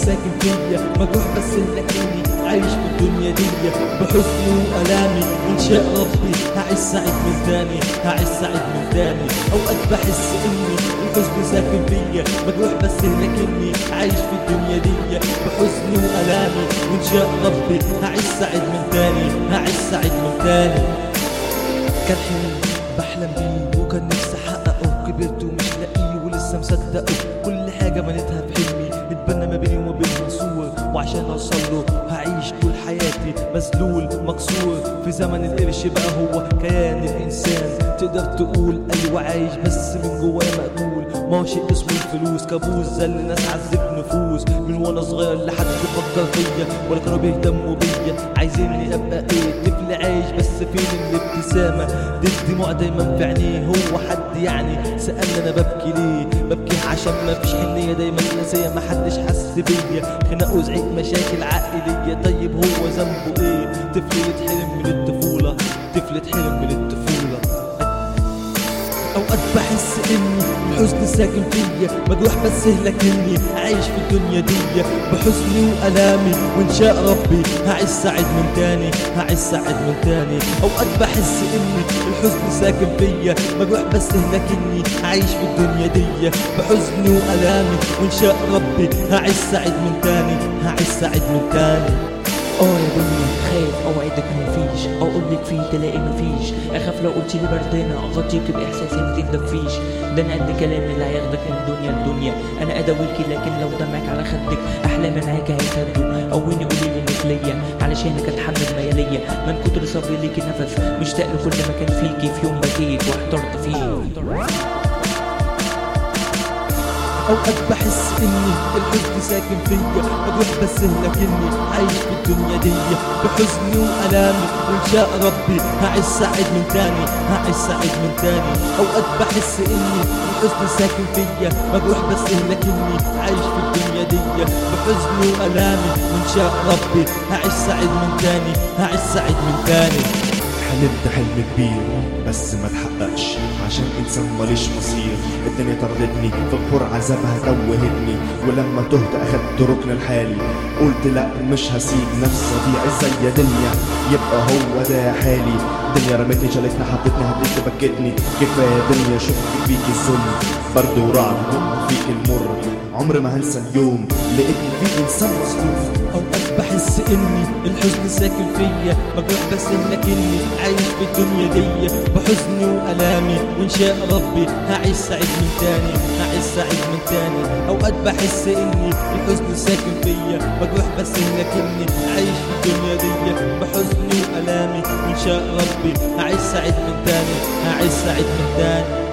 ساكن فيا، مجروح بس لكني عايش في الدنيا دي بحزني وألامي، وإن شاء ربي هعيش سعيد من تاني، هعيش سعيد من تاني. أوقات بحس إني الحزن ساكن فيا، مجروح بس لكني عايش في الدنيا دي بحزني وألامي، وإن شاء ربي هعيش سعيد من تاني، هعيش سعيد من تاني. كان حلم بحلم بيه وكان نفسي احققه، كبرت ومش لاقيه ولسه مصدقه، كل حاجه بنيتها في حلمي اتبنى ما بيني وما بين منصور، وعشان اوصل له هعيش طول حياتي مذلول مكسور. في زمن القرش بقى هو كيان الانسان، تقدر تقول ايوه عايش بس من جوايا مقتول. ما هو شيء اسمه الفلوس كابوس زل ناس عذب نفوس، من وانا صغير لحد فكر فيا ولا كانوا بيهتموا بيا، عايزيني ابقى ايه؟ طفل عايش بس فين الابتسامه؟ دي الدموع دايما في عينيه، هو حد يعني سألني انا ببكي ليه؟ ببكي عشان ما فيش حنيه، دايما ناسيه ما حدش حس بيا، خناق وزعيق مشاكل عائليه. طيب هو ذنبه ايه؟ طفل يتحرم من الطفوله، طفل يتحرم من الطفوله. اوقات بحس اني الحزن ساكن فيا، مجروح بس لكني عايش في الدنيا دي بحزني والامي، وان شاء ربي هعيش سعيد من تاني، هعيش سعيد من تاني. اوقات بحس اني الحزن ساكن فيا، مجروح بس لكني عايش في الدنيا دي بحزني والامي، وان شاء ربي هعيش سعيد من تاني، هعيش سعيد من تاني. يا دنيا خايف اوعدك مفيش، اقولك فيه تلاقي مفيش، اخاف لو قلت لي بردانه اغطيك باحساسي ما تتدفيش. ده انا قد كلامي اللي هياخدك من دنيا لدنيا، انا اداويكي لكن لو دمعك على خدك احلامي معاك هيتهدوا. قويني قوليلي انك ليا علشانك اتحمل مياليه، من كتر صبري ليكي نفس مشتاق لكل مكان فيكي، في يوم بكيت واحترت فيه. اوقات بحس اني الحزن ساكن فيا، مجروح بس لكني عايش في الدنيا دي بحزني والامي، وان شاء ربي هعيش سعيد من تاني، هعيش سعيد من تاني. اوقات بحس اني الحزن ساكن فيا، مجروح بس لكني عايش في الدنيا دي بحزني والامي، وان شاء ربي هعيش سعيد من تاني، هعيش سعيد من تاني. حلمت حلم كبير بس ما تحققش، عشان انسان ماليش مصير. الدنيا طردتني في بحور عذابها توهتني، ولما تهت اخدت ركن الحالي، قلت لا مش هسيب نفسي اضيع ازاي يا دنيا، يبقى هو ده حالي. الدنيا رمتني شالتني حطتني هديتني بكتني، كفايه يا دنيا شفت فيك الظلم برد ورعد دق فيك المر، عمري ما هنسى اليوم لقيتني فيك انسان مظلوم. اوقات بحس اني الحزن ساكن فيا، مجروح بس لكني عايش في الدنيا دي بحزني والامي، وان شاء ربي هعيش سعيد من تاني، هعيش سعيد من تاني. اوقات بحس اني الحزن ساكن فيا، مجروح بس لكني عايش في الدنيا دي بحزني والامي، وان شاء ربي هعيش سعيد من تاني، هعيش سعيد من تاني.